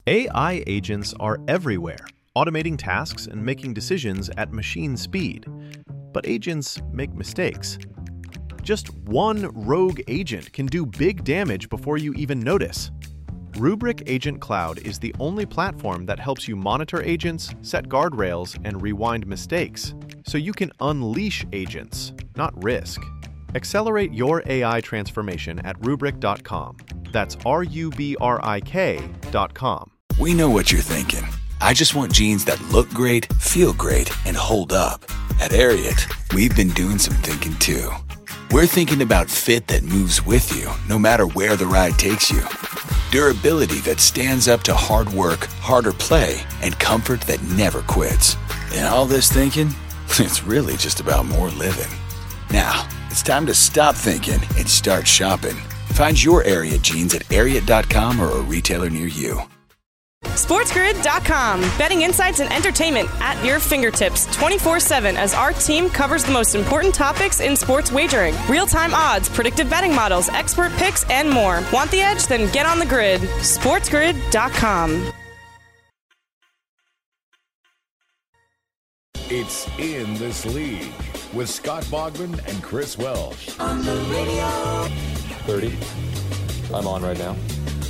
AI agents are everywhere, automating tasks and making decisions at machine speed. But agents make mistakes. Just one rogue agent can do big damage before you even notice. Rubrik Agent Cloud is the only platform that helps you monitor agents, set guardrails, and rewind mistakes, so you can unleash agents, not risk. Accelerate your AI transformation at Rubrik.com. That's RUBRIK.com. We know what you're thinking. I just want jeans that look great, feel great, and hold up. At Ariat, we've been doing some thinking too. We're thinking about fit that moves with you, no matter where the ride takes you. Durability that stands up to hard work, harder play, and comfort that never quits. And all this thinking, it's really just about more living. Now, it's time to stop thinking and start shopping. Find your Ariat jeans at Ariat.com or a retailer near you. SportsGrid.com. Betting insights and entertainment at your fingertips 24/7 as our team covers the most important topics in sports wagering. Real-time odds, predictive betting models, expert picks, and more. Want the edge? Then get on the grid. SportsGrid.com. It's In This League with Scott Bogman and Chris Welsh. On the radio. 30. I'm on right now.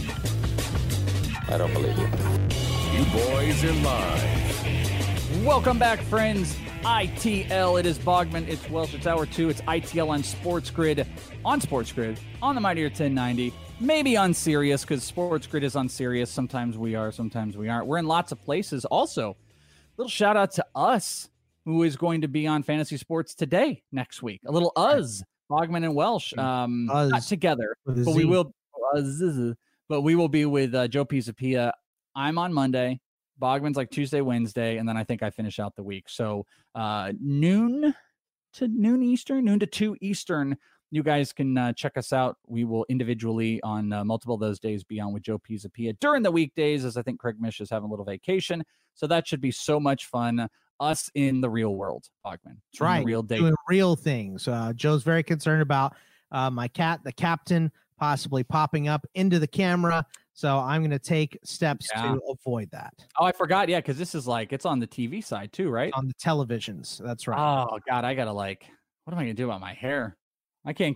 I don't believe you. You boys are live. Welcome back, friends. ITL. It is Bogman. It's Welsh. It's hour 2. It's ITL on Sports Grid. On Sports Grid. On the Mightier 1090. Maybe on Sirius, because Sports Grid is on Sirius. Sometimes we are, sometimes we aren't. We're in lots of places. Also, little shout out to us, who is going to be on Fantasy Sports Today next week. A little us, Bogman and Welsh. Not together, but we will. But we will be with Joe Pisapia. I'm on Monday. Bogman's like Tuesday, Wednesday, and then I think I finish out the week. So noon to 2 Eastern, you guys can check us out. We will individually on multiple of those days be on with Joe Pisapia during the weekdays, as I think Craig Mish is having a little vacation. So that should be so much fun. Us in the real world, Bogman. That's right. Real day. Doing real things. Joe's very concerned about my cat, the captain, possibly popping up into the camera. So I'm going to take steps to avoid that. Oh, I forgot. Yeah, because this is like, it's on the TV side too, right? On the televisions. That's right. Oh, God. I got to what am I going to do about my hair? I can't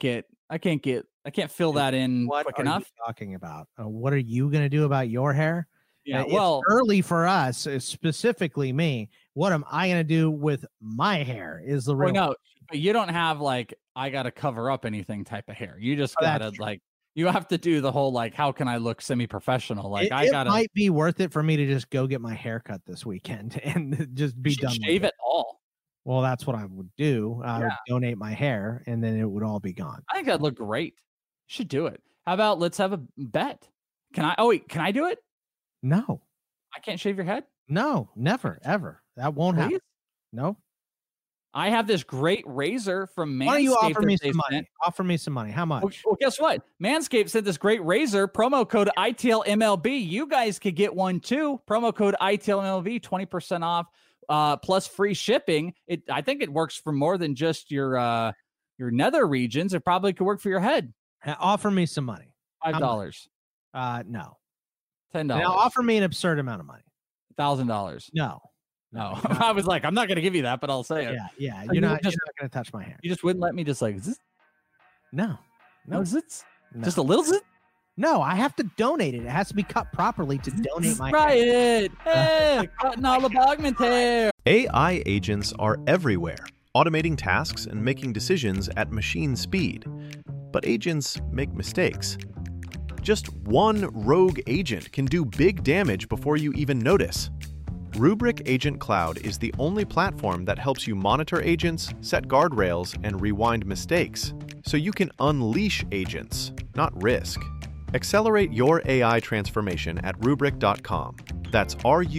fill that in quick enough. What are you talking about? What are you going to do about your hair? Yeah, it's early for us, specifically me. What am I going to do with my hair is the real. No, but you don't have I got to cover up anything type of hair. You just got to you have to do the whole how can I look semi-professional? It might be worth it for me to just go get my hair cut this weekend and just be done. Shave it all. Well, that's what I would do. I would donate my hair and then it would all be gone. I think that'd look great. You should do it. How about let's have a bet? Can I do it? No. I can't shave your head? No, never, ever. That won't happen. No. I have this great razor from Manscaped. Why don't you offer me some money? Offer me some money. How much? Well, guess what? Manscaped sent this great razor, promo code ITLMLB. You guys could get one too. Promo code ITLMLB, 20% off, plus free shipping. I think it works for more than just your nether regions. It probably could work for your head. Offer me some money. $5. No. $10. Now offer me an absurd amount of money. $1,000. No. I was like, I'm not going to give you that, but I'll say it. Yeah. You're not going to touch my hair. You just wouldn't let me just zzz? No. Zits? No. Just a little zit? No, I have to donate it. It has to be cut properly to donate my hair. It. Hey, cutting all the Bogman hair. AI agents are everywhere, automating tasks and making decisions at machine speed. But agents make mistakes. Just one rogue agent can do big damage before you even notice. Rubrik Agent Cloud is the only platform that helps you monitor agents, set guardrails, and rewind mistakes, so you can unleash agents, not risk. Accelerate your AI transformation at Rubrik.com. That's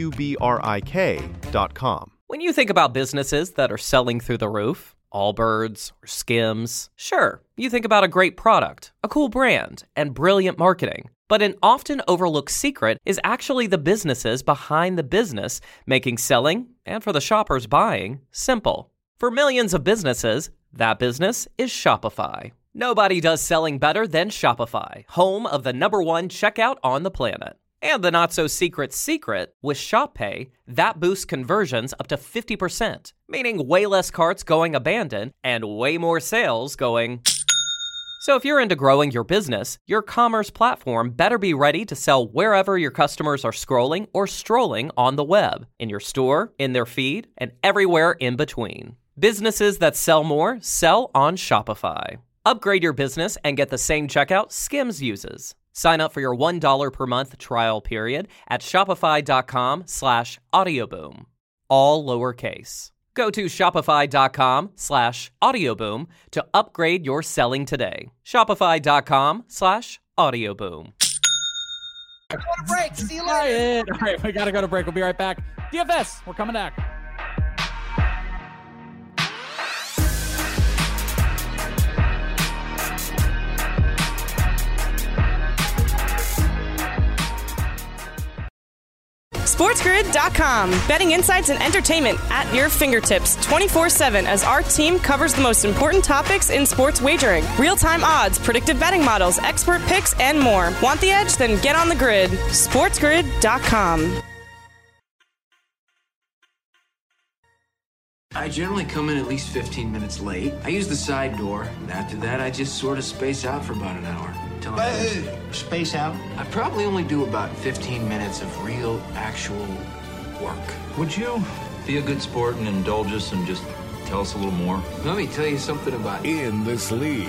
RUBRIK.com. When you think about businesses that are selling through the roof, Allbirds or Skims, sure, you think about a great product, a cool brand, and brilliant marketing. But an often overlooked secret is actually the businesses behind the business, making selling, and for the shoppers buying, simple. For millions of businesses, that business is Shopify. Nobody does selling better than Shopify, home of the #1 checkout on the planet. And the not-so-secret secret, with ShopPay, that boosts conversions up to 50%, meaning way less carts going abandoned and way more sales going... So if you're into growing your business, your commerce platform better be ready to sell wherever your customers are scrolling or strolling on the web, in your store, in their feed, and everywhere in between. Businesses that sell more sell on Shopify. Upgrade your business and get the same checkout Skims uses. Sign up for your $1 per month trial period at shopify.com/audioboom. All lowercase. Go to shopify.com/audioboom to upgrade your selling today. Shopify.com/audioboom. Go to break. See you later. All right, we got to go to break. We'll be right back. DFS, we're coming back. SportsGrid.com. Betting insights and entertainment at your fingertips 24/7 as our team covers the most important topics in sports wagering. Real-time odds, predictive betting models, expert picks, and more. Want the edge? Then get on the grid. SportsGrid.com. I generally come in at least 15 minutes late. I use the side door, and after that, I just sort of space out for about an hour. Space out? I probably only do about 15 minutes of real, actual work. Would you be a good sport and indulge us and just tell us a little more? Let me tell you something about In This League.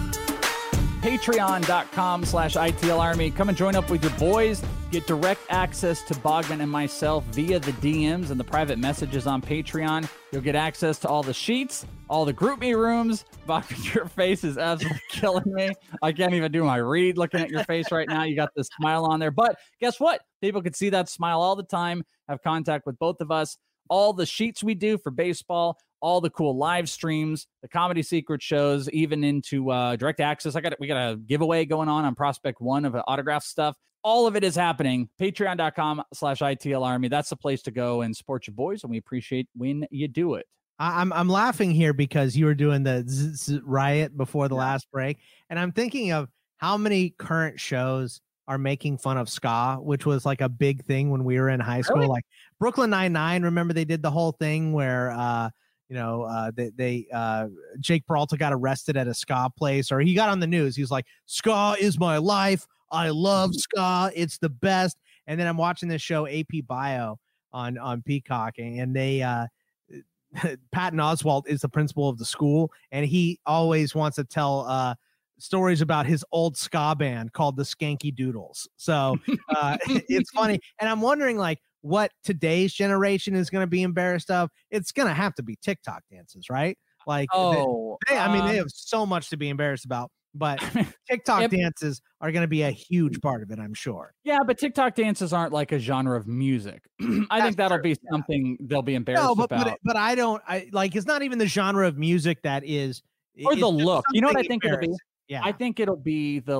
Patreon.com/ITL Army. Come and join up with your boys. Get direct access to Bogman and myself via the DMs and the private messages on Patreon. You'll get access to all the sheets, all the group me rooms. Bogman, your face is absolutely killing me. I can't even do my read looking at your face right now. You got this smile on there. But guess what? People can see that smile all the time, have contact with both of us. All the sheets we do for baseball, all the cool live streams, the Comedy Secret shows, even into direct access. We got a giveaway going on Prospect One of autograph stuff. All of it is happening. Patreon.com/ITL Army. That's the place to go and support your boys, and we appreciate when you do it. I'm laughing here because you were doing the riot before the last break, and I'm thinking of how many current shows are making fun of ska, which was like a big thing when we were in high school. Really? Like Brooklyn Nine-Nine. Remember they did the whole thing where Jake Peralta got arrested at a ska place, or he got on the news. He was like, "Ska is my life. I love ska. It's the best." And then I'm watching this show AP Bio on Peacock, and they Patton Oswalt is the principal of the school, and he always wants to tell stories about his old ska band called the Skanky Doodles. So it's funny. And I'm wondering like what today's generation is going to be embarrassed of. It's going to have to be TikTok dances, right? Like, they have so much to be embarrassed about, but TikTok dances are going to be a huge part of it, I'm sure. Yeah, but TikTok dances aren't like a genre of music. I think that'll be something they'll be embarrassed about. But it's not even the genre of music that is. Or the look. You know what I think it'll be? Yeah. I think it'll be the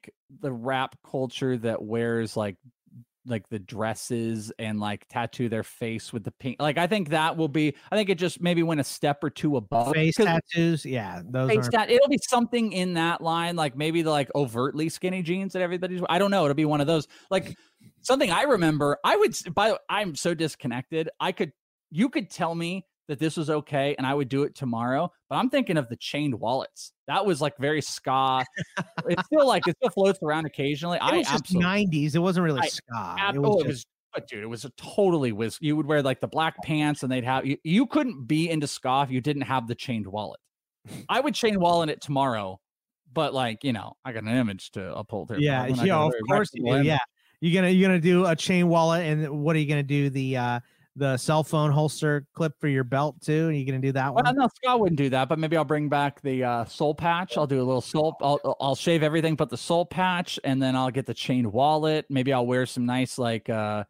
rap culture that wears like the dresses and like tattoo their face with the pink. Like I think that will be. I think it just maybe went a step or two above face tattoos. Yeah, those it'll be something in that line. Like maybe the like overtly skinny jeans that everybody's. I don't know. It'll be one of those. Like something I remember. I'm so disconnected. You could tell me that this was okay and I would do it tomorrow, but I'm thinking of the chained wallets. That was like very ska. It still floats around occasionally. It was just 90s. It wasn't really ska. It was a totally whiz. You would wear like the black pants and they'd have, you couldn't be into ska if you didn't have the chained wallet. I would chain wallet it tomorrow, but I got an image to uphold here. Yeah. Of course you do. Yeah. You're going to do a chain wallet. And what are you going to do? The cell phone holster clip for your belt too? Are you going to do that one? Well, no, Scott wouldn't do that, but maybe I'll bring back the soul patch. I'll do a little soul. I'll shave everything but the soul patch, and then I'll get the chained wallet. Maybe I'll wear some nice I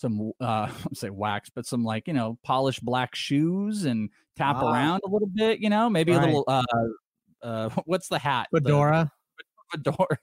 say wax, but some polished black shoes and tap around a little bit. Maybe a little what's the hat? Fedora. Fedora.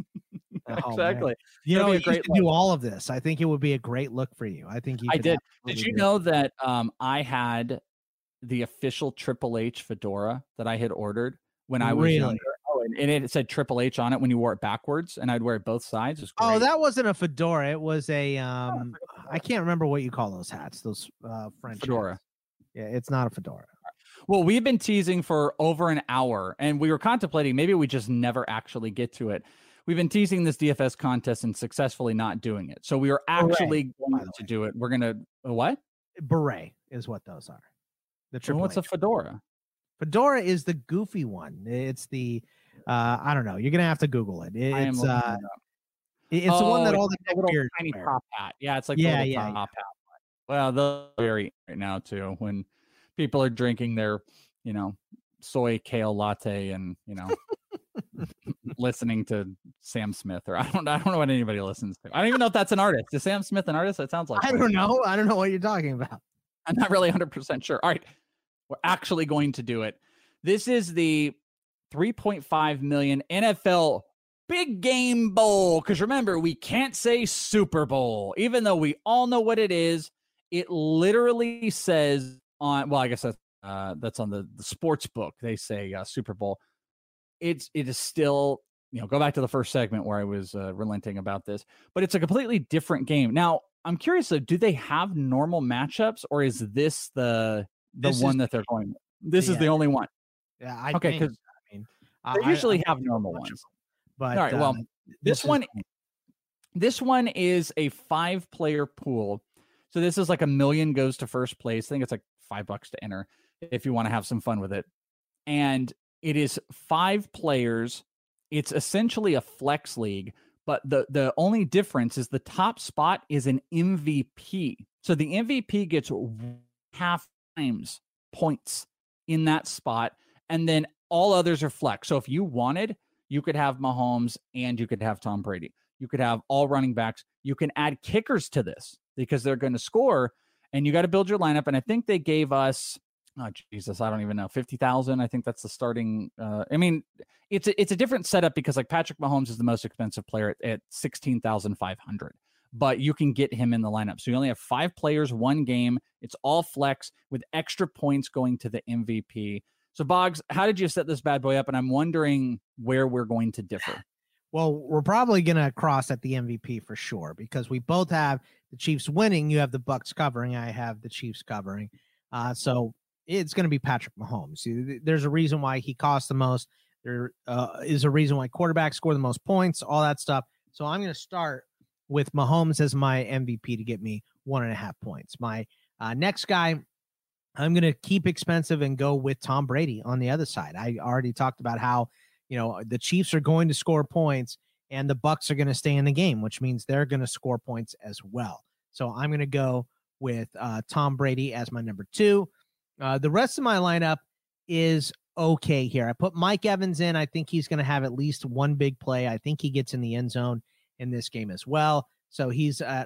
Exactly. Man. You could do all of this. I think it would be a great look for you. I think you. I did. Did you know that I had the official Triple H fedora that I had ordered when I was younger? Oh, and it said Triple H on it when you wore it backwards, and I'd wear it both sides. Oh, that wasn't a fedora. It was a I can't remember what you call those hats. Those French fedora. Hats. Yeah, it's not a fedora. Well, we've been teasing for over an hour, and we were contemplating maybe we just never actually get to it. We've been teasing this DFS contest and successfully not doing it. So we are actually going to do it. We're going to what? Beret is what those are. The what's a fedora? Fedora is the goofy one. It's the I don't know. You're gonna have to Google it. It's the one that all the little tiny top hat. Yeah, it's like the little top hat. Well, they're very right now too when people are drinking their, soy kale latte and listening to Sam Smith, or I don't know what anybody listens to. I don't even know if that's an artist. Is Sam Smith an artist? That sounds like I don't know. I don't know what you're talking about. I'm not really 100% sure. All right. We're actually going to do it. This is the 3.5 million NFL Big Game Bowl. Because remember, we can't say Super Bowl, even though we all know what it is. It literally says on, well, I guess that's on the sports book. They say Super Bowl. It is still, go back to the first segment where I was relenting about this, but it's a completely different game. Now, I'm curious, though, do they have normal matchups, or is this the one that they're going with? This is the only one. Yeah. Okay. Because they usually have normal ones. But all right. Well, this one is a 5-player pool. So this is like $1 million goes to first place. I think it's like $5 to enter if you want to have some fun with it. And it is 5 players. It's essentially a flex league, but the only difference is the top spot is an MVP. So the MVP gets half times points in that spot, and then all others are flex. So if you wanted, you could have Mahomes and you could have Tom Brady. You could have all running backs. You can add kickers to this because they're going to score, and you got to build your lineup. And I think they gave us, oh Jesus, I don't even know, 50,000. I think that's the starting. It's a different setup because like Patrick Mahomes is the most expensive player at 16,500. But you can get him in the lineup. So you only have 5 players, 1 game. It's all flex with extra points going to the MVP. So Boggs, how did you set this bad boy up? And I'm wondering where we're going to differ. Well, we're probably going to cross at the MVP for sure, because we both have the Chiefs winning. You have the Bucks covering. I have the Chiefs covering. So it's going to be Patrick Mahomes. There's a reason why he costs the most. There is a reason why quarterbacks score the most points, all that stuff. So I'm going to start with Mahomes as my MVP to get me 1.5 points. My next guy, I'm going to keep expensive and go with Tom Brady on the other side. I already talked about how, the Chiefs are going to score points and the Bucks are going to stay in the game, which means they're going to score points as well. So I'm going to go with Tom Brady as my number 2. The rest of my lineup is okay here. I put Mike Evans in. I think he's going to have at least one big play. I think he gets in the end zone in this game as well. So he's at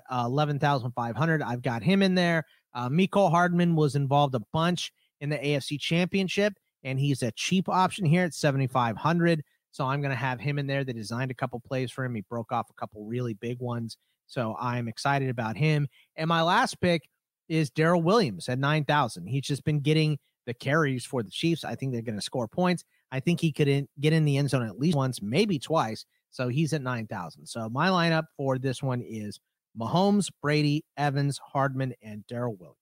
11,500. I've got him in there. Mecole Hardman was involved a bunch in the AFC Championship, and he's a cheap option here at 7,500. So I'm going to have him in there. They designed a couple plays for him. He broke off a couple really big ones. So I'm excited about him. And my last pick is Darrell Williams at 9,000. He's just been getting the carries for the Chiefs. I think they're going to score points. I think he could get in the end zone at least once, maybe twice. So he's at 9,000. So my lineup for this one is Mahomes, Brady, Evans, Hardman, and Darrell Williams.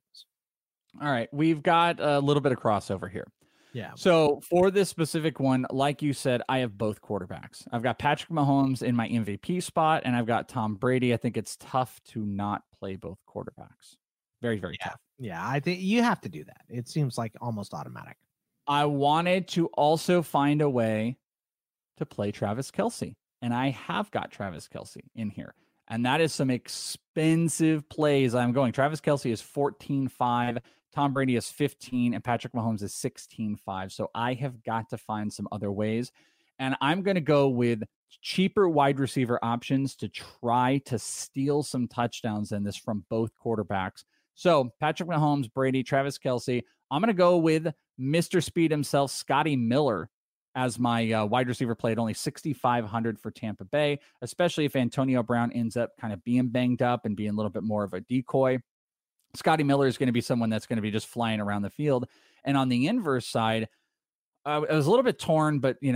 All right. We've got a little bit of crossover here. Yeah. So for this specific one, like you said, I have both quarterbacks. I've got Patrick Mahomes in my MVP spot, and I've got Tom Brady. I think it's tough to not play both quarterbacks. Very, very tough. Yeah, I think you have to do that. It seems like almost automatic. I wanted to also find a way to play Travis Kelce. And I have got Travis Kelce in here. And that is some expensive plays I'm going. Travis Kelce is 14.5. Tom Brady is 15. And Patrick Mahomes is 16.5. So I have got to find some other ways. And I'm going to go with cheaper wide receiver options to try to steal some touchdowns in this from both quarterbacks. So Patrick Mahomes, Brady, Travis Kelce. I'm going to go with Mr. Speed himself, Scotty Miller, as my wide receiver play at only 6,500 for Tampa Bay, especially if Antonio Brown ends up kind of being banged up and being a little bit more of a decoy. Scotty Miller is going to be someone that's going to be just flying around the field. And on the inverse side, I was a little bit torn, but,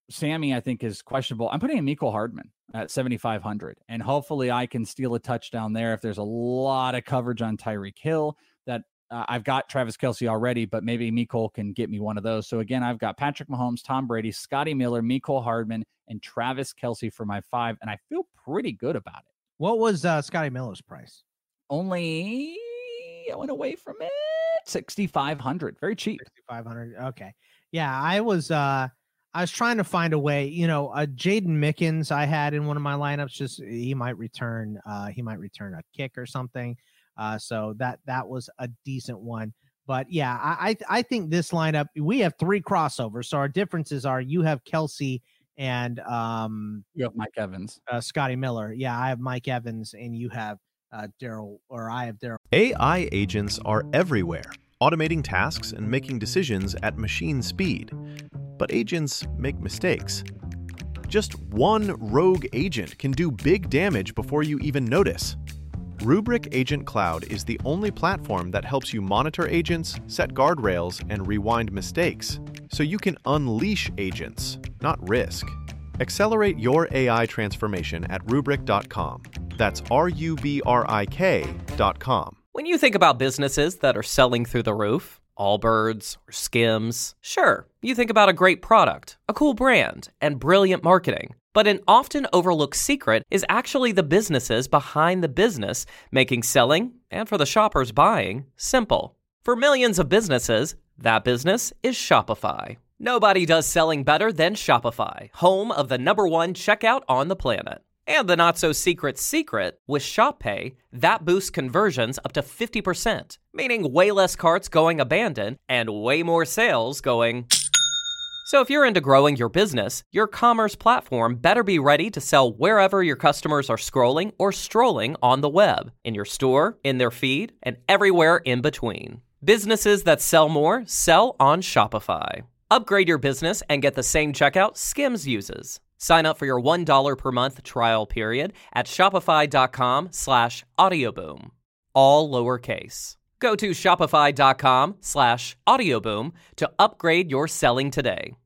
Sammy, I think, is questionable. I'm putting in Mecole Hardman at 7,500, and hopefully I can steal a touchdown there if there's a lot of coverage on Tyreek Hill. That I've got Travis Kelce already, but maybe Mecole can get me one of those. So again, I've got Patrick Mahomes, Tom Brady, Scotty Miller, Mecole Hardman, and Travis Kelce for my 5, and I feel pretty good about it. What was Scotty Miller's price? Only, I went away from it, 6,500. Very cheap. 6,500. Okay. Yeah, I was trying to find a way, Jaden Mickens I had in one of my lineups. Just he might return a kick or something. So that was a decent one. But yeah, I think this lineup, we have 3 crossovers. So our differences are you have Kelce and you have Mike Evans, Scotty Miller. Yeah, I have Mike Evans, and you have Daryl, or I have Daryl. AI agents are everywhere, automating tasks and making decisions at machine speed. But agents make mistakes. Just one rogue agent can do big damage before you even notice. Rubrik Agent Cloud is the only platform that helps you monitor agents, set guardrails, and rewind mistakes, so you can unleash agents, not risk. Accelerate your AI transformation at Rubrik.com. That's RUBRIK.com. When you think about businesses that are selling through the roof, Allbirds or Skims, sure, you think about a great product, a cool brand, and brilliant marketing. But an often overlooked secret is actually the businesses behind the business, making selling, and for the shoppers buying, simple. For millions of businesses, that business is Shopify. Nobody does selling better than Shopify, home of the #1 checkout on the planet. And the not-so-secret secret, with Shop Pay, that boosts conversions up to 50%, meaning way less carts going abandoned and way more sales going... So if you're into growing your business, your commerce platform better be ready to sell wherever your customers are scrolling or strolling on the web, in your store, in their feed, and everywhere in between. Businesses that sell more sell on Shopify. Upgrade your business and get the same checkout Skims uses. Sign up for your $1 per month trial period at shopify.com/audioboom. All lowercase. Go to shopify.com/audioboom to upgrade your selling today.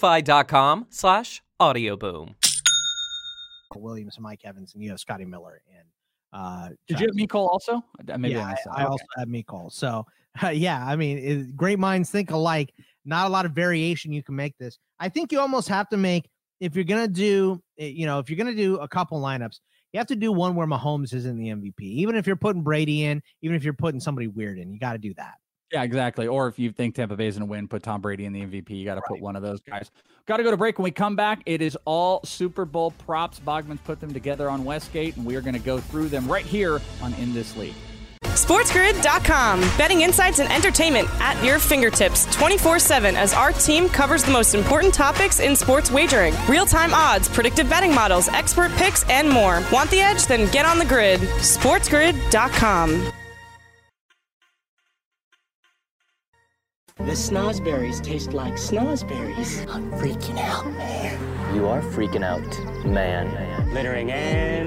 Shopify.com/audioboom. Williams and Mike Evans, and you have Scotty Miller. And did you have Mecole also? Maybe I also have Mecole. So yeah, I mean, great minds think alike. Not a lot of variation you can make this. I think you almost have to make, if you're gonna do a couple lineups, you have to do one where Mahomes isn't the MVP. Even if you're putting Brady in, even if you're putting somebody weird in, you got to do that. Yeah, exactly. Or if you think Tampa Bay is going to win, put Tom Brady in the MVP. You got to put one of those guys. Got to go to break. When we come back, it is all Super Bowl props. Bogman's put them together on Westgate, and we are going to go through them right here on In This League. SportsGrid.com. Betting insights and entertainment at your fingertips 24/7 as our team covers the most important topics in sports wagering. Real-time odds, predictive betting models, expert picks, and more. Want the edge? Then get on the grid. SportsGrid.com. The snozberries taste like snozberries. I'm freaking out, man. You are freaking out, man. Littering and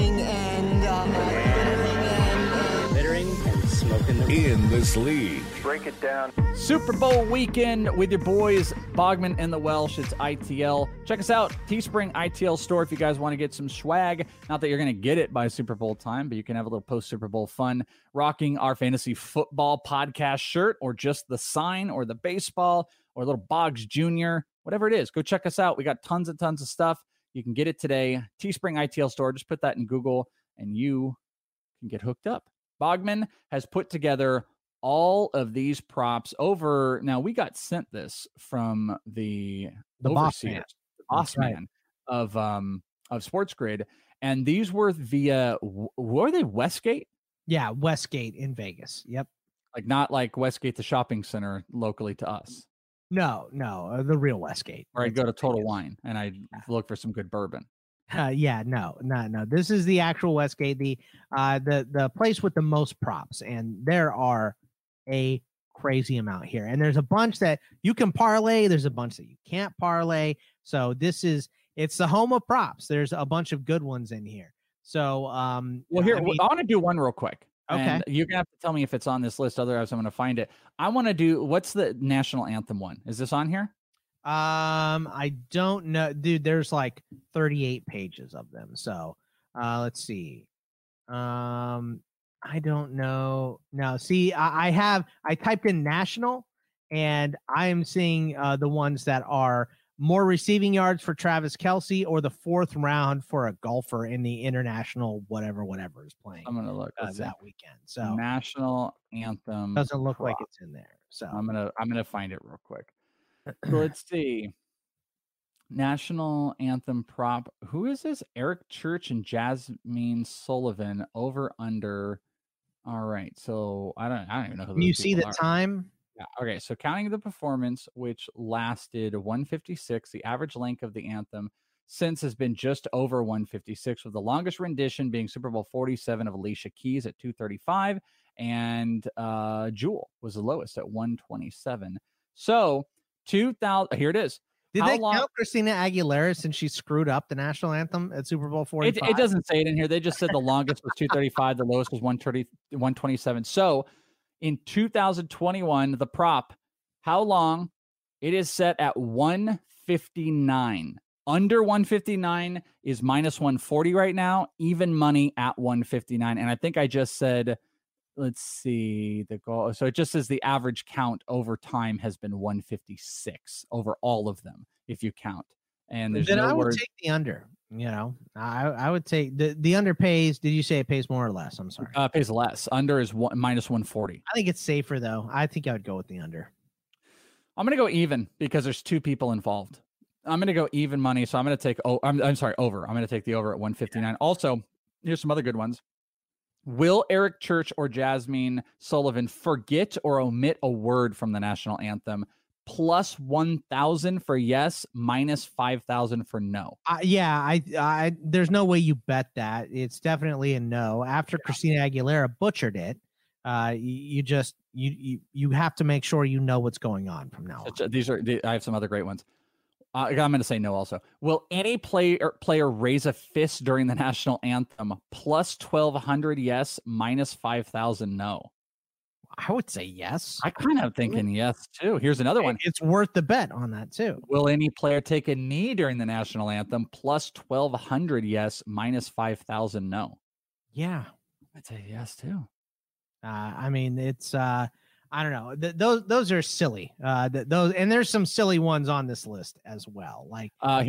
smoking the In This League. Break it down. Super Bowl weekend with your boys, Bogman and the Welsh. It's ITL. Check us out, Teespring ITL store, if you guys want to get some swag. Not that you're going to get it by Super Bowl time, but you can have a little post-Super Bowl fun rocking our fantasy football podcast shirt, or just the sign, or the baseball, or a little Boggs Jr., whatever it is. Go check us out. We got tons and tons of stuff. You can get it today. Teespring ITL store. Just put that in Google, and you can get hooked up. Bogman has put together all of these props over. Now, we got sent this from the boss man, of Sports Grid, and these were via, were they Westgate? Yeah, Westgate in Vegas. Yep. Like, not like Westgate, the shopping center locally to us. No, the real Westgate. Or I'd go to Total Wine and I'd look for some good bourbon. No. This is the actual Westgate, the place with the most props, and there are a crazy amount here. And there's a bunch that you can parlay. There's a bunch that you can't parlay. So it's the home of props. There's a bunch of good ones in here. So, I want to do one real quick. Okay. And you're gonna have to tell me if it's on this list. Otherwise, I'm gonna find it. I want to do, what's the national anthem one? Is this on here? I don't know, dude. There's like 38 pages of them. So, let's see. I don't know. No, see, I typed in national, and I am seeing the ones that are more receiving yards for Travis Kelce or the 4th round for a golfer in the international whatever is playing. I'm gonna look that weekend. So national anthem doesn't look like it's in there. So I'm gonna find it real quick. So let's see. National anthem prop. Who is this? Eric Church and Jasmine Sullivan over under. All right. So I don't even know who Can you those see the people are. time? Yeah. Okay. So counting the performance, which lasted 156, the average length of the anthem since has been just over 156, with the longest rendition being Super Bowl 47 of Alicia Keys at 235, and Jewel was the lowest at 127. So 2000. Here it is. Did they count Christina Aguilera since she screwed up the national anthem at Super Bowl 45? It doesn't say it in here. They just said the longest was 235, the lowest was 127. So in 2021, the prop, how long? It is set at 159. Under 159 is minus 140 right now. Even money at 159. And I think I just said, let's see, the goal. So it just says the average count over time has been 156 over all of them, if you count. And there's then no I would word. take the under. You know, I would take the under pays. Did you say it pays more or less? I'm sorry. Pays less. Under is minus 140. I think it's safer though. I think I would go with the under. I'm going to go even because there's 2 people involved. I'm going to go even money. So I'm going to take, I'm sorry, over. I'm going to take the over at 159. Yeah. Also, here's some other good ones. Will Eric Church or Jasmine Sullivan forget or omit a word from the national anthem? Plus 1,000 for yes, minus 5,000 for no. I there's no way you bet that. It's definitely a no. After Christina Aguilera butchered it, you have to make sure you know what's going on from now on. I have some other great ones. I'm going to say no also. Will any player raise a fist during the national anthem? Plus 1,200 yes, minus 5,000 no. I would say yes. I kind of thinking yes too. Here's another one. It's worth the bet on that too. Will any player take a knee during the national anthem? Plus 1,200 yes, minus 5,000 no. Yeah, I'd say yes too. I mean, it's I don't know. Those are silly. Those, and there's some silly ones on this list as well. Like I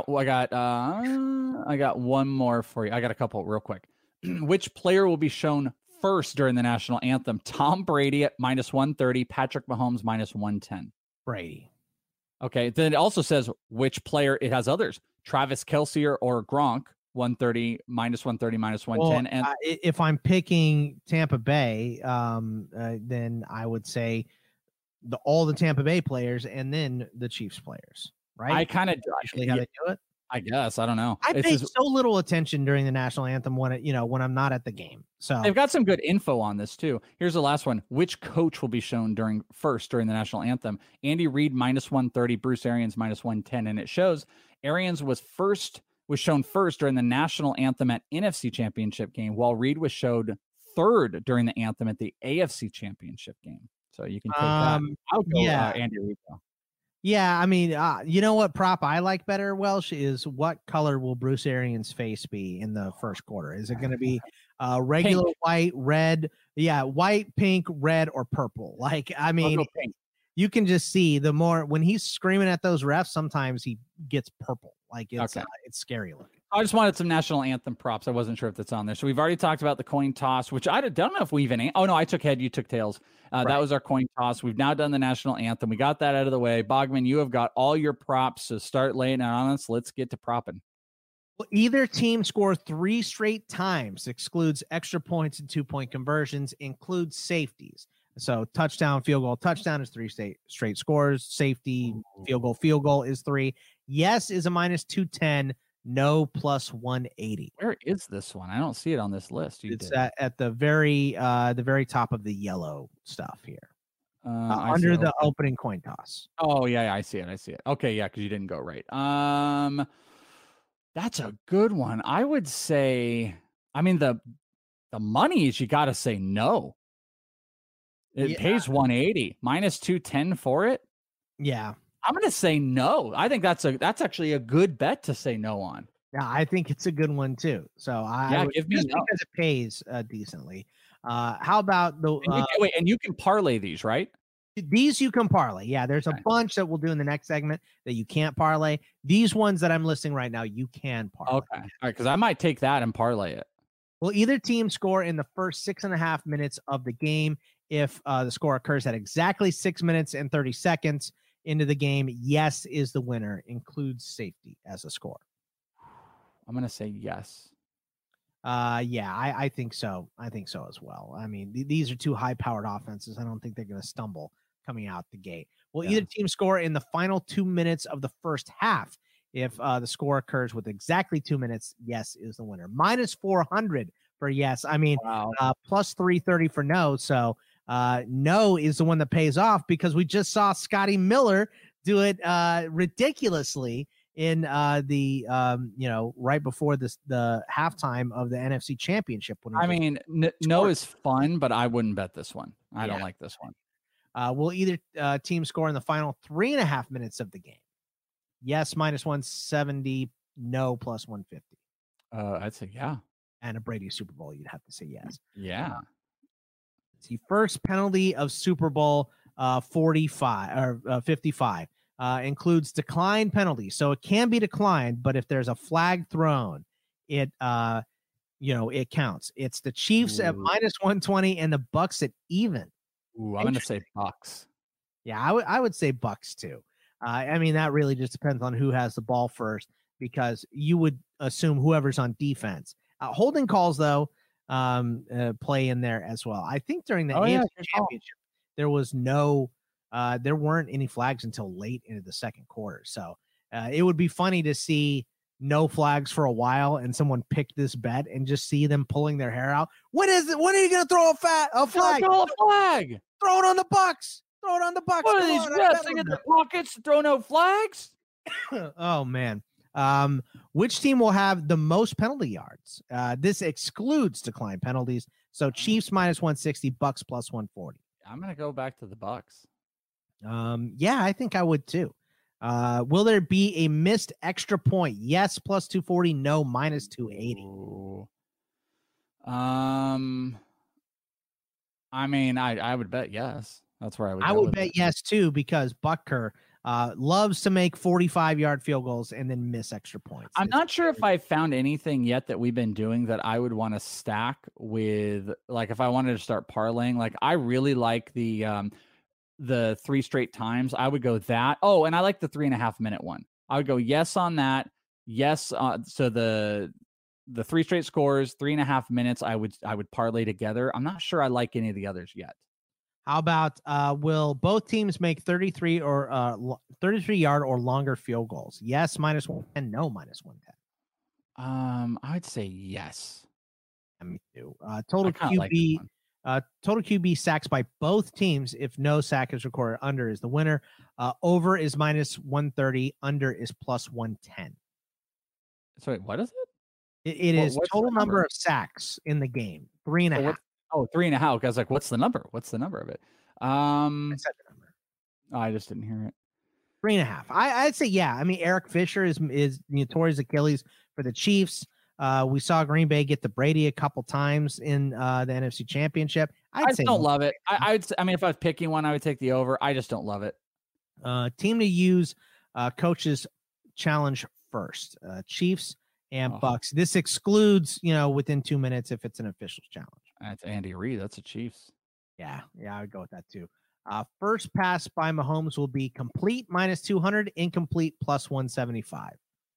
got one more for you. I got a couple real quick. Which player will be shown first during the national anthem? Tom Brady at minus 130, Patrick Mahomes minus 110. Brady. Okay. Then it also says which player. It has others. Travis Kelce or Gronk, 130, minus 130, minus 110. And if I'm picking Tampa Bay, then I would say all the Tampa Bay players and then the Chiefs players, right? I kind of usually how they do it. I guess. I don't know. I pay so little attention during the national anthem when I'm not at the game. So they've got some good info on this too. Here's the last one. Which coach will be shown during the national anthem? Andy Reid minus 130, Bruce Arians minus 110. And it shows Arians was shown first during the national anthem at NFC Championship game, while Reid was showed third during the anthem at the AFC Championship game. So you can take that. I'll go Andy Reid though. Yeah, I mean, you know what prop I like better, Welsh, is what color will Bruce Arians' face be in the first quarter? Is it going to be regular pink, white, red? Yeah, white, pink, red, or purple? Like, I mean, you can just see the more when he's screaming at those refs, sometimes he gets purple. Like it's scary looking. I just wanted some national anthem props. I wasn't sure if that's on there. So we've already talked about the coin toss, which I don't know if we even. Oh no, I took head, you took tails. Right. That was our coin toss. We've now done the national anthem. We got that out of the way. Bogman, you have got all your props. So start laying it on us. Let's get to propping. Well, either team score 3 straight times, excludes extra points and 2-point conversions, includes safeties. So touchdown, field goal, touchdown is 3 straight scores. Safety, field goal is 3. Yes is a minus 210. No plus 180. Where is this one? I don't see it on this list. It's at the very top of the yellow stuff here. Under the opening coin toss. Oh yeah, I see it. Okay, yeah, because you didn't go right. That's a good one. I would say, I mean, the money is you got to say no. It pays 180, minus 210 for it. Yeah. I'm going to say no. I think that's actually a good bet to say no on. Yeah, I think it's a good one too. So give me just no. because it pays decently. How about the and you can parlay these, right? These you can parlay. Yeah, there's a bunch that we'll do in the next segment that you can't parlay. These ones that I'm listing right now, you can parlay. Okay. All right, because I might take that and parlay it. Will either team score in the first 6.5 minutes of the game? If the score occurs at exactly 6 minutes and 30 seconds into the game, yes is the winner. Includes safety as a score. I'm going to say yes. Yeah, I think so. I think so as well. I mean, these are two high-powered offenses. I don't think they're going to stumble coming out the gate. Will either team score in the final 2 minutes of the first half? If the score occurs with exactly 2 minutes, yes is the winner. Minus 400 for yes. I mean, plus 330 for no. So no is the one that pays off because we just saw Scotty Miller do it ridiculously in the right before the halftime of the NFC Championship. No is fun, but I wouldn't bet this one. I don't like this one. Will either team score in the final 3.5 minutes of the game? Yes, minus 170. No, plus 150. I'd say yeah. And a Brady Super Bowl, you'd have to say yes. Yeah. It's the first penalty of Super Bowl 45 or 55. Includes declined penalties. So it can be declined, but if there's a flag thrown, it counts. It's the Chiefs at minus 120 and the Bucks at even. Ooh, I'm going to say Bucks. Yeah, I would say Bucks too. I mean, that really just depends on who has the ball first because you would assume whoever's on defense. Holding calls, though, play in there as well. I think during the AFC Championship, there weren't any flags until late into the second quarter. So it would be funny to see no flags for a while and someone pick this bet and just see them pulling their hair out. When is it? When are you going to throw a flag? Throw a flag. Throw it on the Bucks. Throw it on the Bucks. What are these refs? They get their pockets to throw no flags? Oh, man. Which team will have the most penalty yards? This excludes declined penalties. So Chiefs minus 160, Bucks plus 140. I'm going to go back to the Bucks. Yeah, I think I would too. Will there be a missed extra point? Yes, plus 240. No, minus 280. Ooh. I mean, I would bet yes. That's where I would bet yes too, because Butker loves to make 45-yard field goals and then miss extra points. I'm not sure if I've found anything yet that we've been doing that I would want to stack with, like if I wanted to start parlaying. Like I really like the 3 straight times. I would go that. Oh, and I like the 3.5 minute one. I would go yes on that. Yes. So the 3 straight scores, 3.5 minutes. I would parlay together. I'm not sure I like any of the others yet. How about will both teams make 33 or 33-yard or longer field goals? Yes, minus 110. No, minus 110. I would say yes. Me too. Total QB. Total QB sacks by both teams. If no sack is recorded, under is the winner. Over is minus 130. Under is plus 110. So wait, what is it? It is total number of sacks in the game. 3.5. Oh, 3.5. I was like, what's the number? What's the number of it? I said the number. Oh, I just didn't hear it. 3.5. I'd say yeah. I mean, Eric Fisher is notorious Achilles for the Chiefs. We saw Green Bay get the Brady a couple times in the NFC Championship. I don't love it. I mean, if I was picking one, I would take the over. I just don't love it. Team to use coaches challenge first. Chiefs and Bucks. This excludes, within 2 minutes if it's an official's challenge. That's Andy Reid. That's a Chiefs. Yeah, I would go with that too. First pass by Mahomes will be complete minus 200, incomplete plus 175.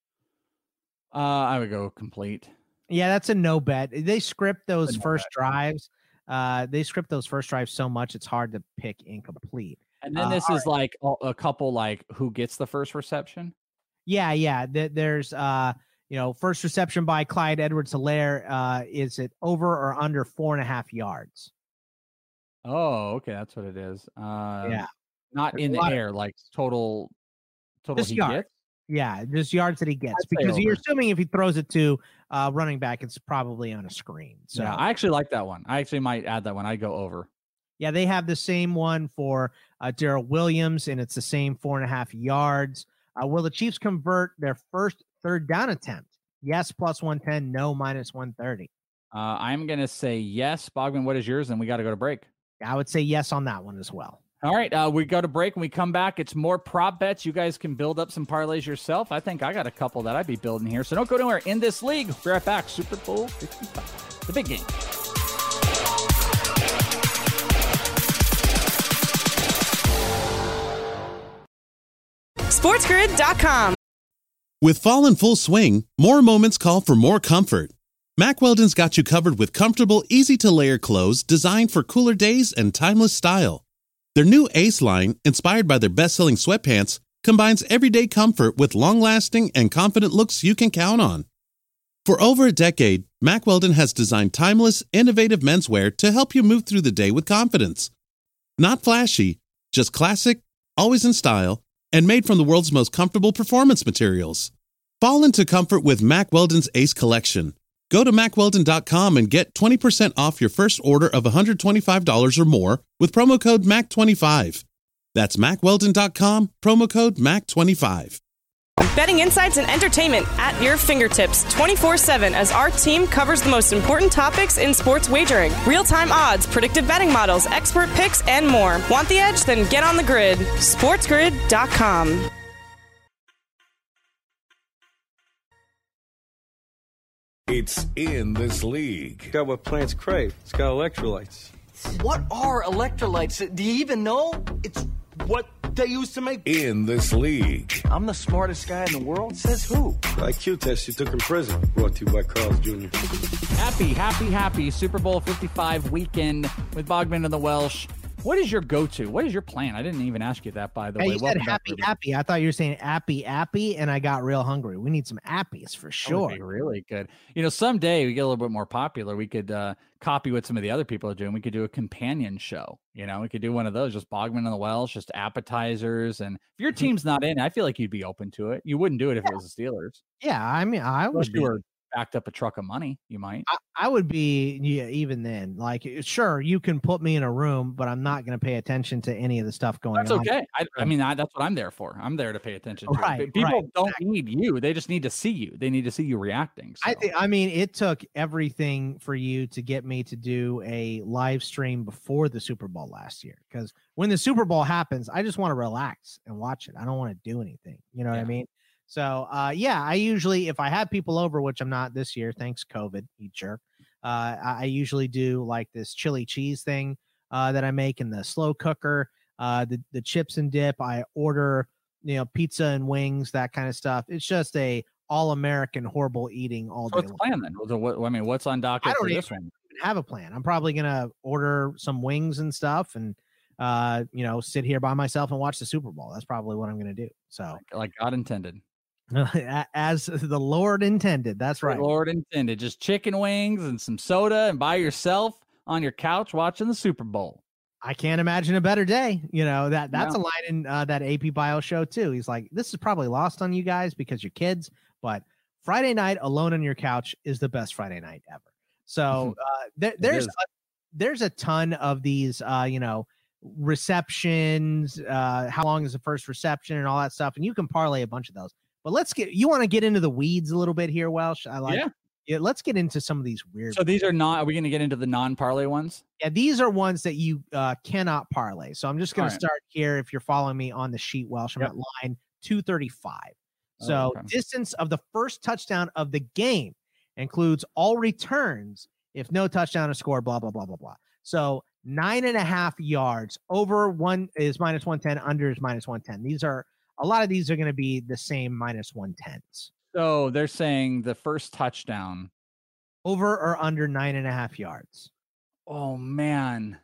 I would go complete. Yeah, that's a no bet. They script those first drives. They script those first drives so much it's hard to pick incomplete. And then this is like a couple like who gets the first reception. Yeah. There's first reception by Clyde Edwards-Helaire. Is it over or under 4.5 yards? Oh, okay, that's what it is. Yeah, not in the air, like total he gets. Yeah, just yards that he gets, because you're assuming if he throws it to running back, it's probably on a screen. So yeah, I actually like that one. I actually might add that one. I'd go over. Yeah, they have the same one for Darrell Williams, and it's the same 4.5 yards. Will the Chiefs convert their first third down attempt? Yes, plus 110. No, minus 130. I'm going to say yes. Bogman, what is yours? And we got to go to break. I would say yes on that one as well. All right, we go to break. When we come back, it's more prop bets. You guys can build up some parlays yourself. I think I got a couple that I'd be building here. So don't go anywhere in this league. We'll be right back. Super Bowl 55, the big game. SportsGrid.com. With fall in full swing, more moments call for more comfort. Mack Weldon's got you covered with comfortable, easy-to-layer clothes designed for cooler days and timeless style. Their new Ace line, inspired by their best-selling sweatpants, combines everyday comfort with long-lasting and confident looks you can count on. For over a decade, Mack Weldon has designed timeless, innovative menswear to help you move through the day with confidence. Not flashy, just classic, always in style, and made from the world's most comfortable performance materials. Fall into comfort with Mack Weldon's Ace collection. Go to MackWeldon.com and get 20% off your first order of $125 or more with promo code MAC25. That's MackWeldon.com, promo code MAC25. Betting insights and entertainment at your fingertips 24/7 as our team covers the most important topics in sports wagering. Real-time odds, predictive betting models, expert picks, and more. Want the edge? Then get on the grid. SportsGrid.com. It's in this league. It's got what plants crave. It's got electrolytes. What are electrolytes? Do you even know? It's what they used to make. In this league. I'm the smartest guy in the world? Says who? The IQ test you took in prison. Brought to you by Carl's Jr. Happy Super Bowl 55 weekend with Bogman and the Welsh. What is your go-to? What is your plan? I didn't even ask you that, by the way. You said happy. I thought you were saying appy, and I got real hungry. We need some appies for sure. That would be really good. You know, someday we get a little bit more popular. We could copy what some of the other people are doing. We could do a companion show. You know, we could do one of those, just Bogman and the Welsh, just appetizers. And if your team's not in, I feel like you'd be open to it. You wouldn't do it if it was the Steelers. Yeah, I mean, I would. You were backed up a truck of money, you might. I would be, even then. Like, sure, you can put me in a room, but I'm not going to pay attention to any of the stuff going on. That's okay. I mean, that's what I'm there for. I'm there to pay attention to. Right, people don't need you. They just need to see you. They need to see you reacting. So. I mean, it took everything for you to get me to do a live stream before the Super Bowl last year. Because when the Super Bowl happens, I just want to relax and watch it. I don't want to do anything. You know what I mean? So, I usually, if I have people over, which I'm not this year, thanks COVID, you jerk. I usually do like this chili cheese thing that I make in the slow cooker, the chips and dip. I order, pizza and wings, that kind of stuff. It's just a all-American horrible eating all day. What's the plan then? What's on docket for this one? I don't even have a plan. I'm probably going to order some wings and stuff and, sit here by myself and watch the Super Bowl. That's probably what I'm going to do. So, like God intended. As the Lord intended. That's right. The Lord intended. Just chicken wings and some soda and by yourself on your couch watching the Super Bowl. I can't imagine a better day. That's a line in that AP Bio show too. He's like, this is probably lost on you guys because you're kids, but Friday night alone on your couch is the best Friday night ever. So there's a ton of these, receptions, how long is the first reception and all that stuff. And you can parlay a bunch of those. But you want to get into the weeds a little bit here, Welsh? Let's get into some of these weird. So these are are we going to get into the non-parlay ones? Yeah, these are ones that you cannot parlay. So I'm just going to start here. If you're following me on the sheet, Welsh, I'm at line 235. So distance of the first touchdown of the game includes all returns. If no touchdown is scored, blah, blah, blah, blah, blah. So 9.5 yards. Over one is minus 110. Under is minus 110. A lot of these are going to be the same minus 110s. So they're saying the first touchdown. Over or under 9.5 yards. Oh, man.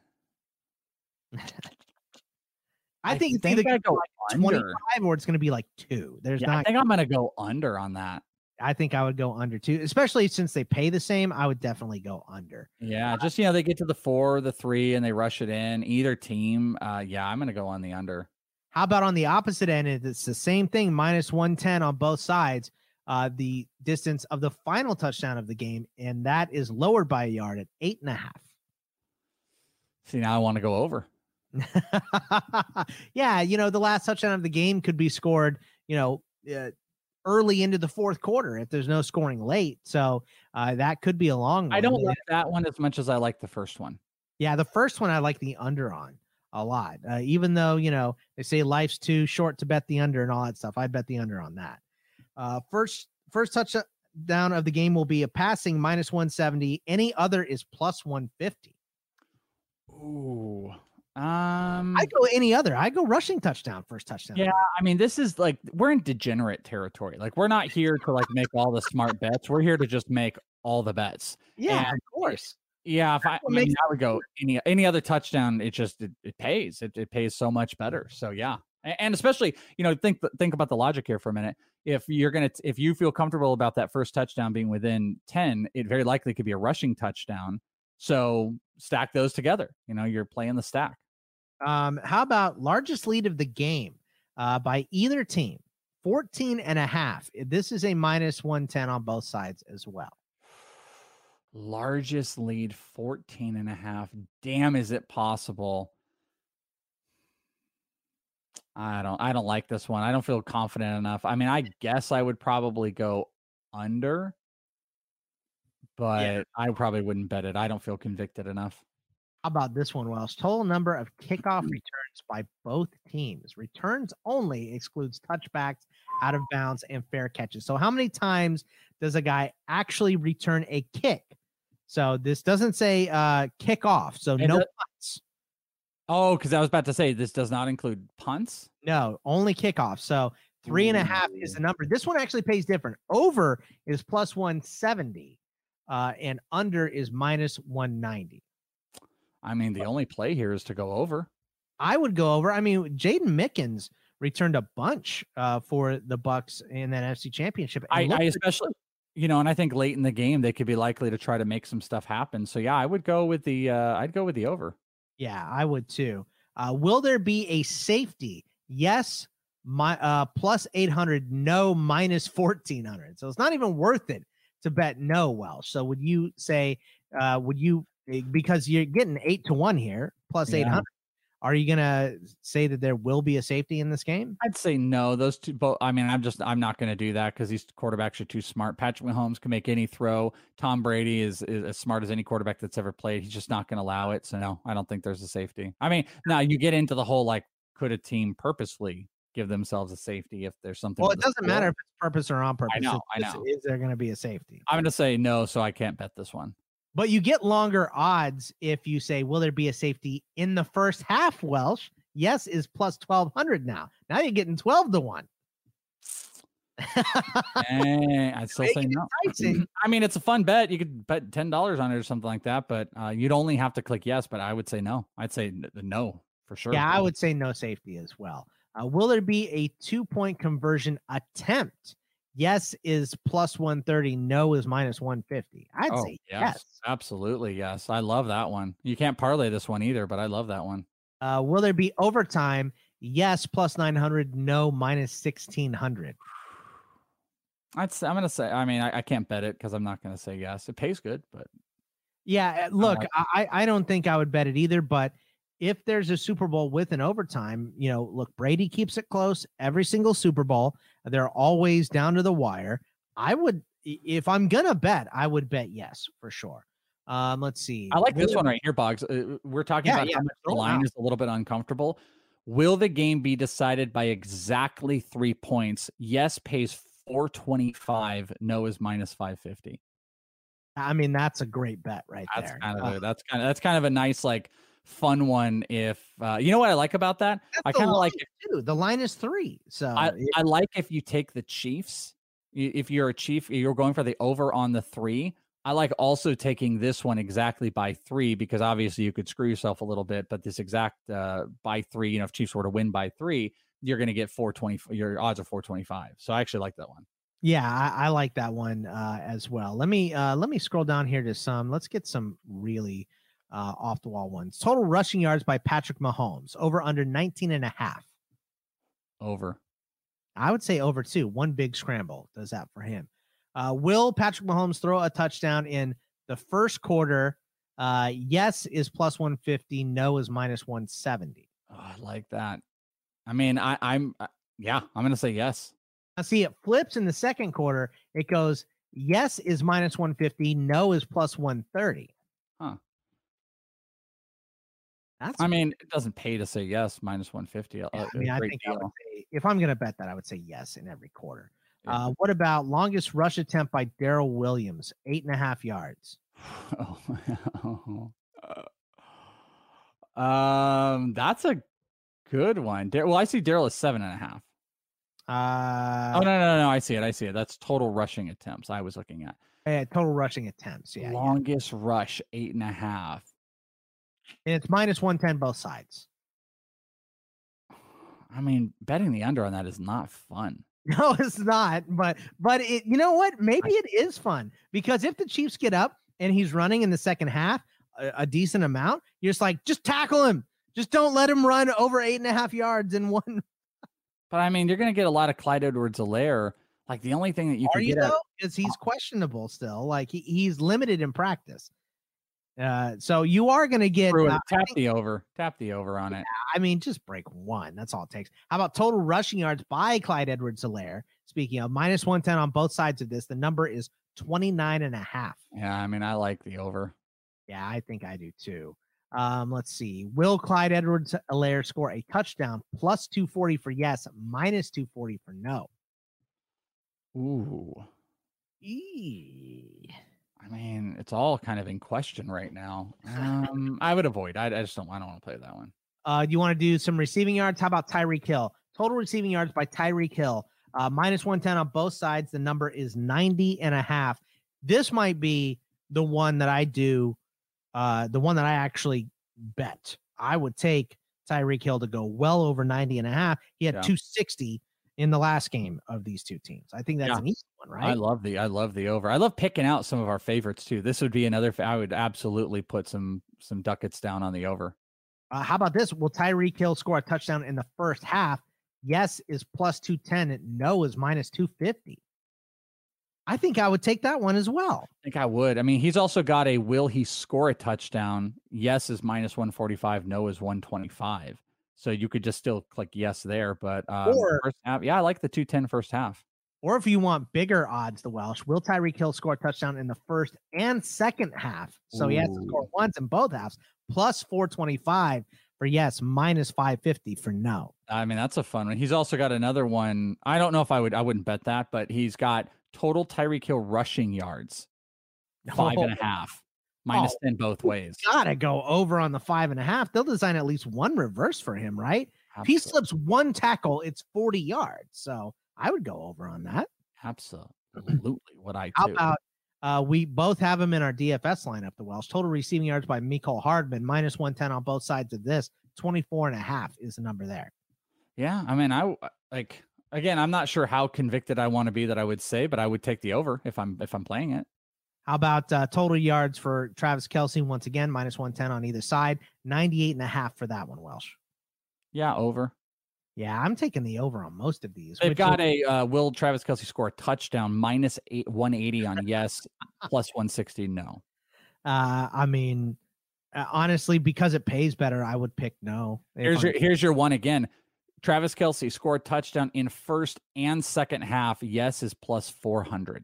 I think it's either going to go like 25 or it's going to be like 2. I think I'm going to go under on that. I think I would go under 2, especially since they pay the same. I would definitely go under. Yeah, just, they get to the 4, the 3, and they rush it in. Either team. I'm going to go on the under. How about on the opposite end? It's the same thing, minus 110 on both sides. The distance of the final touchdown of the game, and that is lowered by a yard at 8.5. See, now I want to go over. Yeah, the last touchdown of the game could be scored, early into the fourth quarter if there's no scoring late. So that could be a long one. I don't like that one as much as I like the first one. Yeah, the first one I like the under on a lot. Even though, they say life's too short to bet the under and all that stuff. I bet the under on that. First touchdown of the game will be a passing -170. Any other is +150. Ooh. I go any other. I go rushing touchdown, first touchdown. Yeah, I mean, this is like we're in degenerate territory. Like we're not here to like make all the smart bets. We're here to just make all the bets. Yeah, and, of course. Yeah, if I would go any other touchdown. It pays. It pays so much better. So yeah, and especially think about the logic here for a minute. If you feel comfortable about that first touchdown being within 10, it very likely could be a rushing touchdown. So stack those together. You're playing the stack. How about largest lead of the game by either team? 14.5. This is a -110 on both sides as well. Largest lead 14.5. Damn, is it possible? I don't like this one. I don't feel confident enough. I mean, I guess I would probably go under, but I probably wouldn't bet it. I don't feel convicted enough. How about this one, Welsh? Total number of kickoff returns by both teams. Returns only excludes touchbacks, out of bounds, and fair catches. So how many times does a guy actually return a kick? So this doesn't say kickoff. So no punts. Oh, because I was about to say this does not include punts. No, only kickoff. So 3.5 is the number. This one actually pays different. Over is +170, and under is -190. I mean, the only play here is to go over. I would go over. I mean, Jaden Mickens returned a bunch for the Bucks in that NFC Championship. I especially, and I think late in the game they could be likely to try to make some stuff happen. So yeah, I would go with the over. Yeah, I would too. Will there be a safety? Yes, +800. No, -1400. So it's not even worth it to bet no. Welsh. So would you say? Because you're getting 8-1 here, +800. Are you gonna say that there will be a safety in this game? I'd say no. Those two both. I mean, I'm not going to do that because these quarterbacks are too smart. Patrick Mahomes can make any throw. Tom Brady is as smart as any quarterback that's ever played. He's just not going to allow it. So no, I don't think there's a safety. I mean, now you get into the whole like, could a team purposely give themselves a safety if there's something? Well, it doesn't matter if it's purpose or on purpose. I know. Is there going to be a safety? I'm going to say no, so I can't bet this one. But you get longer odds if you say, will there be a safety in the first half, Welsh? Yes is +1200 now. Now you're getting 12-1. I'd still say no. I mean, it's a fun bet. You could bet $10 on it or something like that, but you'd only have to click yes, but I would say no. I'd say no for sure. Yeah, I would say no safety as well. Will there be a 2-point conversion attempt? Yes is +130. No is -150. I'd say yes. Absolutely yes. I love that one. You can't parlay this one either, but I love that one. Will there be overtime? Yes, +900. No, -1600. I'm going to say, I mean, I can't bet it because I'm not going to say yes. It pays good, but. Yeah, look, I don't think I would bet it either, but if there's a Super Bowl with an overtime, look, Brady keeps it close every single Super Bowl. They're always down to the wire. I would, if I'm going to bet, I would bet yes, for sure. Let's see. I like this one right here, Boggs. We're talking about how much the line is a little bit uncomfortable. Will the game be decided by exactly 3 points? Yes pays $425. No is -550. I mean, that's a great bet right there. That's kind of a nice, like, fun one. If you know what I like about that, I kind of like it too. The line is 3, so I like if you take the Chiefs. If you're a Chief, you're going for the over on the 3. I like also taking this one exactly by 3 because obviously you could screw yourself a little bit, but this exact by 3, if Chiefs were to win by 3, you're going to get 420. Your odds are 425. So I actually like that one. Yeah, I like that one as well. Let me scroll down here to some. Let's get some really off the wall ones. Total rushing yards by Patrick Mahomes over under 19.5. Over. I would say over too. One big scramble does that for him. Will Patrick Mahomes throw a touchdown in the first quarter Yes is plus 150. No is minus 170. Oh, I like that. I mean, I'm going to say yes. Now, see, it flips in the second quarter. It goes, yes is minus 150. No is plus 130. Huh. That's. I mean, it doesn't pay to say yes, minus 150. I think I would say, if I'm going to bet that, I would say yes in every quarter. Yeah. What about longest rush attempt by Darrell Williams? 8.5 yards. That's a good one. Well, I see Darrell is 7.5. Oh no! I see it. That's total rushing attempts. I was looking at. Yeah, total rushing attempts. Yeah. Longest rush 8.5. And it's minus 110 both sides. I mean, betting the under on that is not fun. No, it's not. But it, you know what? Maybe it is fun because if the Chiefs get up and he's running in the second half a decent amount, you're just like, just tackle him. Just don't let him run over 8.5 yards in one. But I mean, you're going to get a lot of Clyde Edwards-Helaire. Like the only thing that you can get out is he's questionable still. Like he's limited in practice. So you are going to get tap the over on it. I mean, just break one. That's all it takes. How about total rushing yards by Clyde Edwards-Helaire? Speaking of minus 110 on both sides of this, the number is 29.5. Yeah, I mean, I like the over. Yeah, I think I do too. Let's see. Will Clyde Edwards-Helaire score a touchdown? Plus 240 for yes, minus 240 for no. Ooh. I mean, it's all kind of in question right now. I would avoid. I don't want to play that one. Do you want to do some receiving yards? How about Tyreek Hill? Total receiving yards by Tyreek Hill. Minus 110 on both sides. The number is 90.5. This might be the one that I do. The one that I actually bet. I would take Tyreek Hill to go well over 90.5. He had 260 in the last game of these two teams. I think that's an easy one, right? I love the over. I love picking out some of our favorites too. This would be another. I would absolutely put some ducats down on the over. How about this? Will Tyreek Hill score a touchdown in the first half? Yes is plus 210. And no is minus 250. I think I would take that one as well. I think I would. I mean, he's also got a will he score a touchdown? Yes is minus 145. No is 125. So you could just still click yes there. But first half, I like the 210 first half. Or if you want bigger odds, the Welsh, will Tyreek Hill score a touchdown in the first and second half? So he has to score once in both halves, plus 425 for yes, minus 550 for no. I mean, that's a fun one. He's also got another one. I don't know if I wouldn't bet that, but he's got total Tyreek Hill rushing yards, 5.5, minus 10 both ways. Gotta go over on the 5.5. They'll design at least one reverse for him, right? Absolutely. If he slips one tackle, it's 40 yards. So I would go over on that. Absolutely. What I do. How about we both have him in our DFS lineup, the Welsh. Total receiving yards by Mecole Hardman, minus 110 on both sides of this. 24.5 is the number there. Yeah. I mean, again, I'm not sure how convicted I want to be that I would say, but I would take the over if I'm playing it. How about total yards for Travis Kelce? Once again, minus 110 on either side. 98.5 for that one, Welsh. Yeah, over. Yeah, I'm taking the over on most of these. They've got will Travis Kelce score a touchdown? Minus 180 on yes, plus 160 no. I mean, honestly, because it pays better, I would pick no. Here's your one again. Travis Kelce scored touchdown in first and second half. Yes is plus 400.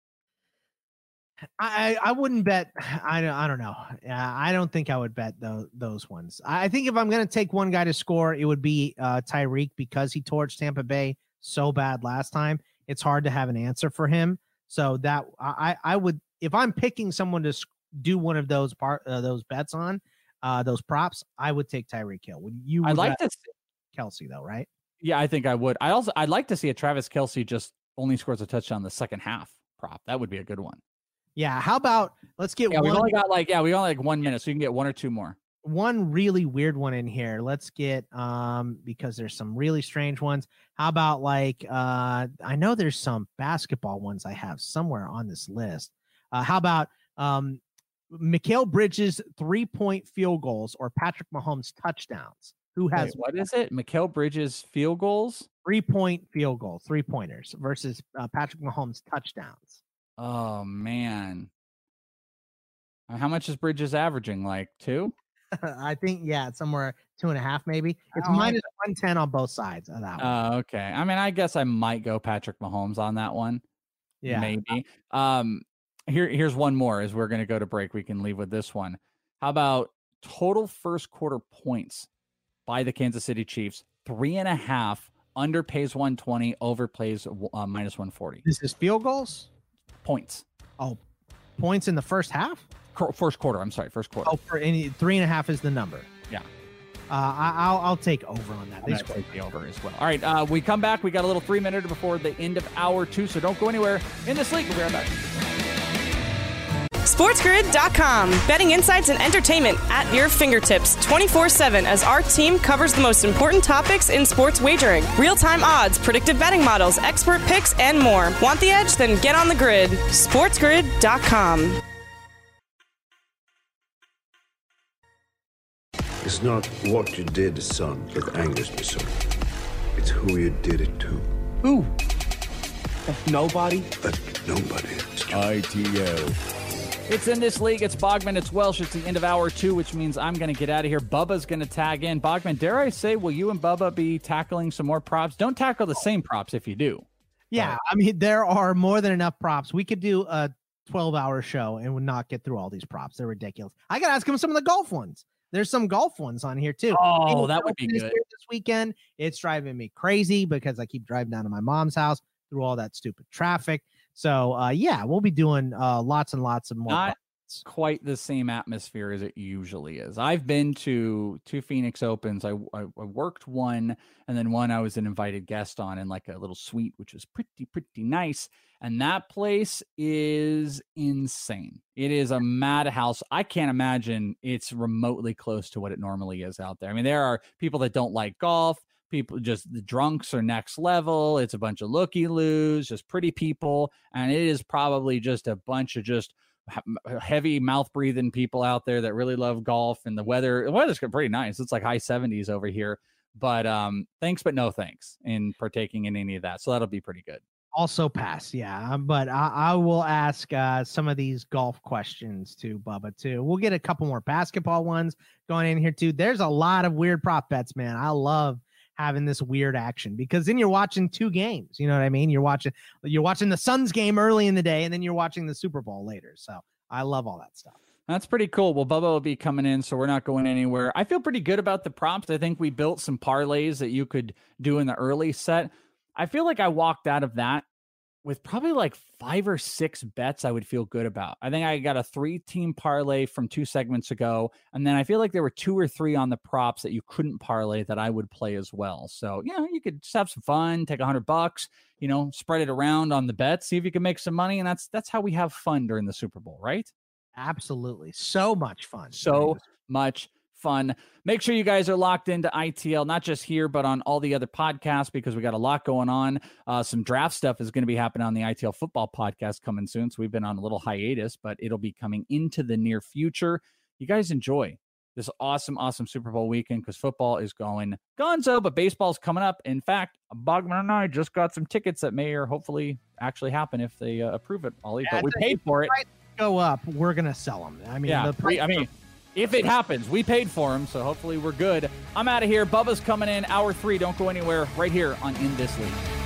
I wouldn't bet. I don't know. I don't think I would bet those ones. I think if I'm going to take one guy to score, it would be Tyreek, because he torched Tampa Bay so bad last time. It's hard to have an answer for him. So that I would, if I'm picking someone to do one of those bets on those props, I would take Tyreek Hill. I'd like to Kelce though, right? Yeah, I think I would. I'd like to see a Travis Kelce just only scores a touchdown in the second half prop. That would be a good one. Yeah. How about let's get one. We only got we only 1 minute, so you can get one or two more. One really weird one in here. Let's get because there's some really strange ones. How about I know there's some basketball ones I have somewhere on this list. How about Mikal Bridges 3-point field goals or Patrick Mahomes touchdowns? Who has what is it? Mikal Bridges field goals? 3-point field goal, 3-pointers versus Patrick Mahomes touchdowns. Oh man. How much is Bridges averaging? Like 2? I think, yeah, it's somewhere 2.5 maybe. It's minus 110 on both sides of that one. Okay. I mean, I guess I might go Patrick Mahomes on that one. Yeah. Maybe. Here's one more as we're going to go to break. We can leave with this one. How about total first quarter points by the Kansas City Chiefs? 3.5. Under pays 120, over plays minus 140. This is field goals? Points. Oh, points in the first half? First quarter. I'm sorry. First quarter. Oh, for any 3.5 is the number. Yeah. I'll take over on that. They take the over as well. All right. We come back. We got a little 3-minute before the end of hour 2, so don't go anywhere. In this league, we'll be right back. SportsGrid.com. Betting insights and entertainment at your fingertips 24/7 as our team covers the most important topics in sports wagering. Real-time odds, predictive betting models, expert picks, and more. Want the edge? Then get on the grid. SportsGrid.com. It's not what you did, son, that angers me so. It's who you did it to. Who? Nobody? Nobody. ITL. It's In This League. It's Bogman. It's Welsh. It's the end of hour 2, which means I'm going to get out of here. Bubba's going to tag in. Bogman, dare I say, will you and Bubba be tackling some more props? Don't tackle the same props if you do. Yeah, I mean, there are more than enough props. We could do a 12-hour show and would not get through all these props. They're ridiculous. I got to ask him some of the golf ones. There's some golf ones on here, too. Oh, that would be good. This weekend, it's driving me crazy because I keep driving down to my mom's house through all that stupid traffic. So, yeah, we'll be doing lots and lots of more. Not quite the same atmosphere as it usually is. I've been to 2 Phoenix Opens. I worked one, and then one I was an invited guest on in like a little suite, which was pretty nice. And that place is insane. It is a madhouse. I can't imagine it's remotely close to what it normally is out there. I mean, there are people that don't like golf. People, just the drunks are next level. It's a bunch of looky-loos, just pretty people. And it is probably just a bunch of just heavy mouth-breathing people out there that really love golf. And the weather's pretty nice. It's like high 70s over here. But thanks, but no thanks in partaking in any of that. So that'll be pretty good. Also pass, yeah. But I will ask some of these golf questions to Bubba, too. We'll get a couple more basketball ones going in here, too. There's a lot of weird prop bets, man. I love having this weird action because then you're watching 2 games. You know what I mean? You're watching the Suns game early in the day, and then you're watching the Super Bowl later. So I love all that stuff. That's pretty cool. Well, Bubba will be coming in, so we're not going anywhere. I feel pretty good about the prompts. I think we built some parlays that you could do in the early set. I feel like I walked out of that with probably like 5 or 6 bets I would feel good about. I think I got a 3-team parlay from 2 segments ago. And then I feel like there were 2 or 3 on the props that you couldn't parlay that I would play as well. So, you could just have some fun, take $100, spread it around on the bets, see if you can make some money. And that's how we have fun during the Super Bowl, right? Absolutely. So much fun. So much fun. Make sure you guys are locked into ITL, not just here, but on all the other podcasts, because we got a lot going on. Some draft stuff is going to be happening on the ITL football podcast coming soon. So we've been on a little hiatus, but it'll be coming into the near future. You guys enjoy this awesome Super Bowl weekend because football is going gonzo, but baseball's coming up. In fact, Bogman and I just got some tickets that may or hopefully actually happen if they approve it, Ollie, but we paid for it. Go up, we're going to sell them. I mean, if it happens, we paid for them, so hopefully we're good. I'm out of here. Bubba's coming in, hour 3. Don't go anywhere. Right here on In This League.